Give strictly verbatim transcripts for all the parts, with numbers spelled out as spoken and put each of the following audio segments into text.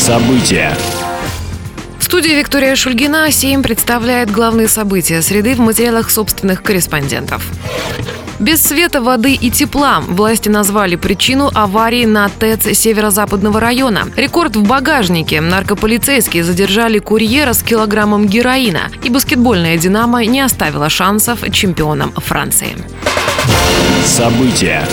События. В студии Виктория Шульгина. Сейм представляет главные события среды в материалах собственных корреспондентов. Без света, воды и тепла. Власти назвали причину аварии на ТЭЦ северо-западного района. Рекорд в багажнике. Наркополицейские задержали курьера с килограммом героина. И баскетбольная «Динамо» не оставила шансов чемпионам Франции. События.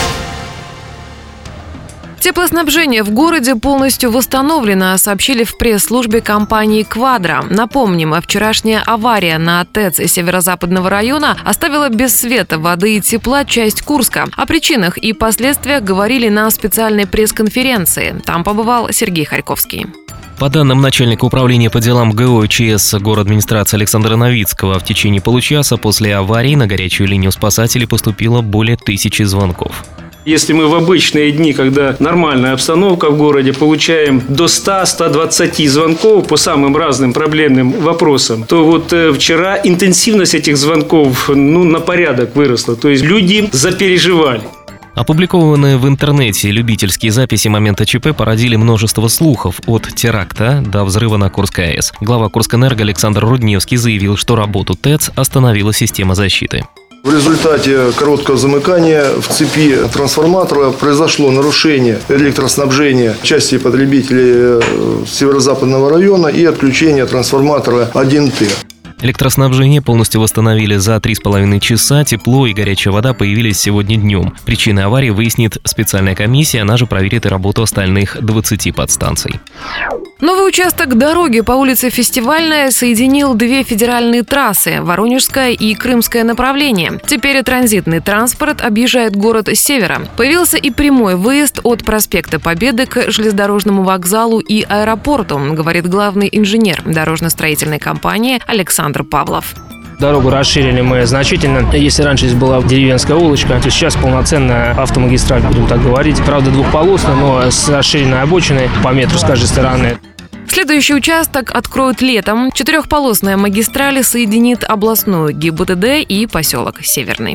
Теплоснабжение в городе полностью восстановлено, сообщили в пресс-службе компании «Квадро». Напомним, вчерашняя авария на ТЭЦ северо-западного района оставила без света, воды и тепла часть Курска. О причинах и последствиях говорили на специальной пресс-конференции. Там побывал Сергей Харьковский. По данным начальника управления по делам ГО ЧС городадминистрации Александра Новицкого, в течение получаса после аварии на горячую линию спасателей поступило более тысячи звонков. Если мы в обычные дни, когда нормальная обстановка в городе, получаем до ста - ста двадцати звонков по самым разным проблемным вопросам, то вот э, вчера интенсивность этих звонков ну, на порядок выросла. То есть люди запереживали. Опубликованные в интернете любительские записи момента ЧП породили множество слухов от теракта до взрыва на Курской АЭС. Глава Курскэнерго Александр Рудневский заявил, что работу ТЭЦ остановила система защиты. В результате короткого замыкания в цепи трансформатора произошло нарушение электроснабжения части потребителей северо-западного района и отключение трансформатора один Т. Электроснабжение полностью восстановили за три с половиной часа, тепло и горячая вода появились сегодня днем. Причины аварии выяснит специальная комиссия, она же проверит и работу остальных двадцати подстанций. Новый участок дороги по улице Фестивальная соединил две федеральные трассы – Воронежское и Крымское направление. Теперь транзитный транспорт объезжает город с севера. Появился и прямой выезд от проспекта Победы к железнодорожному вокзалу и аэропорту, говорит главный инженер дорожно-строительной компании Александр Павлов. Дорогу расширили мы значительно. Если раньше здесь была деревенская улочка, то сейчас полноценная автомагистраль, будем так говорить. Правда, двухполосная, но с расширенной обочиной по метру с каждой стороны. Следующий участок откроют летом. Четырехполосная магистраль соединит областную ГИБДД и поселок Северный.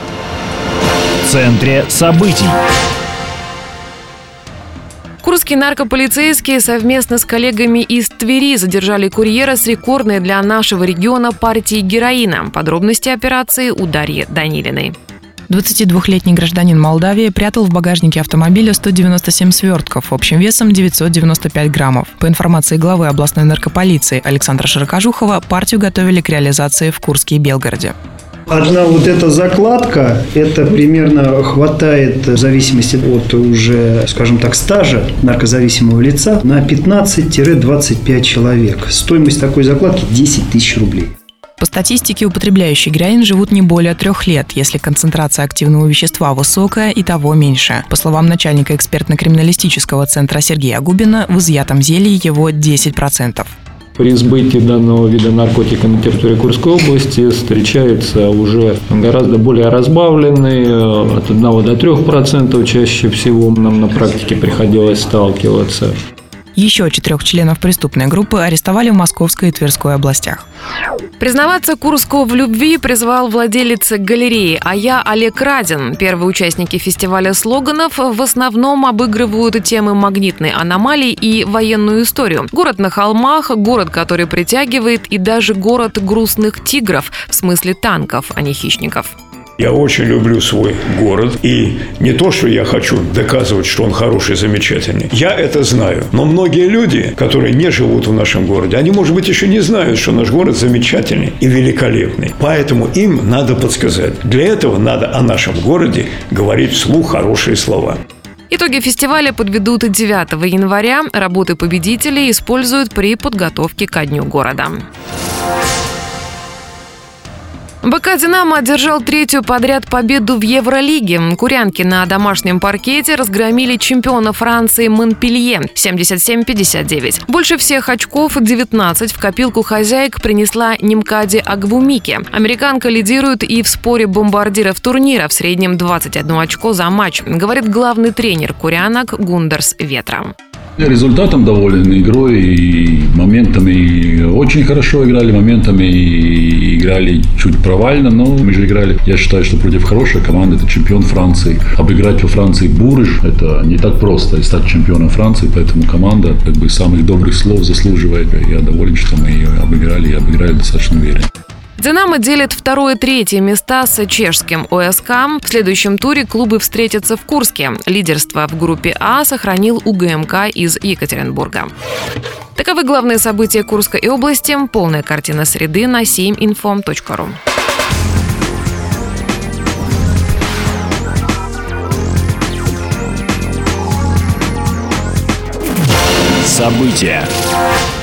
В центре событий. Курские наркополицейские совместно с коллегами из Твери задержали курьера с рекордной для нашего региона партией героина. Подробности операции у Дарьи Данилиной. двадцатидвухлетний гражданин Молдавии прятал в багажнике автомобиля сто девяносто семь свертков общим весом девятьсот девяносто пять граммов. По информации главы областной наркополиции Александра Широкожухова, партию готовили к реализации в Курске и Белгороде. Одна вот эта закладка, это примерно хватает, в зависимости от уже, скажем так, стажа наркозависимого лица, на пятнадцать - двадцать пять человек. Стоимость такой закладки десять тысяч рублей. По статистике, употребляющие героин живут не более трех лет, если концентрация активного вещества высокая и того меньше. По словам начальника экспертно-криминалистического центра Сергея Губина, в изъятом зелье его десять процентов. При сбытии данного вида наркотика на территории Курской области встречается уже гораздо более разбавленный, от одного до трёх процентов чаще всего нам на практике приходилось сталкиваться. Еще четырех членов преступной группы арестовали в Московской и Тверской областях. Признаваться Курску в любви призвал владелец галереи «А я Олег Радин». Первые участники фестиваля слоганов в основном обыгрывают темы магнитной аномалии и военную историю. Город на холмах, город, который притягивает, и даже город грустных тигров, в смысле танков, а не хищников. Я очень люблю свой город, и не то, что я хочу доказывать, что он хороший, замечательный. Я это знаю. Но многие люди, которые не живут в нашем городе, они, может быть, еще не знают, что наш город замечательный и великолепный. Поэтому им надо подсказать. Для этого надо о нашем городе говорить вслух хорошие слова. Итоги фестиваля подведут девятого января. Работы победителей используют при подготовке ко Дню города. БК «Динамо» одержал третью подряд победу в Евролиге. Курянки на домашнем паркете разгромили чемпиона Франции Монпелье семьдесят семь - пятьдесят девять. Больше всех очков, девятнадцать, в копилку хозяек принесла Нимкади Агбумике. Американка лидирует и в споре бомбардиров турнира, в среднем двадцать одно очко за матч, говорит главный тренер курянок Гундерс Ветра. Результатом доволен, игрой и моментами. Очень хорошо играли, моментами и играли чуть провально, но мы же играли, я считаю, что против хорошей команды, это чемпион Франции. Обыграть во Франции Бурж, это не так просто, и стать чемпионом Франции, поэтому команда как бы самых добрых слов заслуживает. Я доволен, что мы ее обыграли и обыграли достаточно уверенно. «Динамо» делит второе и третье места с чешским ОСК. В следующем туре клубы встретятся в Курске. Лидерство в группе А сохранил УГМК из Екатеринбурга. Таковы главные события Курской области. Полная картина среды на семь инфо точка ру. События.